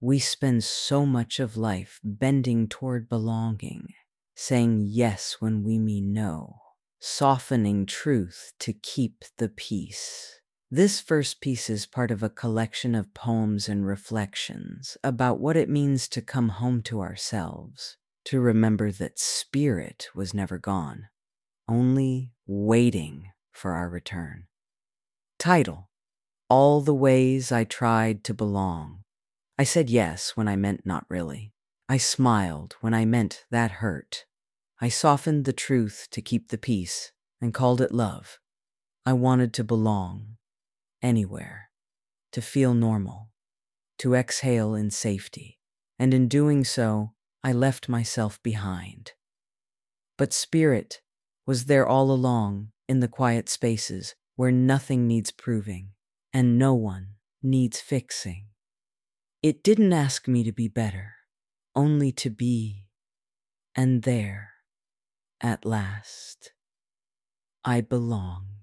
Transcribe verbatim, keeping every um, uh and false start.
We spend so much of life bending toward belonging, saying yes when we mean no, softening truth to keep the peace. This first piece is part of a collection of poems and reflections about what it means to come home to ourselves, to remember that spirit was never gone, only waiting for our return. Title: All the Ways I Tried to Belong. I said yes when I meant not really. I smiled when I meant that hurt. I softened the truth to keep the peace and called it love. I wanted to belong anywhere, to feel normal, to exhale in safety, and in doing so, I left myself behind. But spirit was there all along in the quiet spaces where nothing needs proving and no one needs fixing. It didn't ask me to be better, only to be, and there, at last, I belong.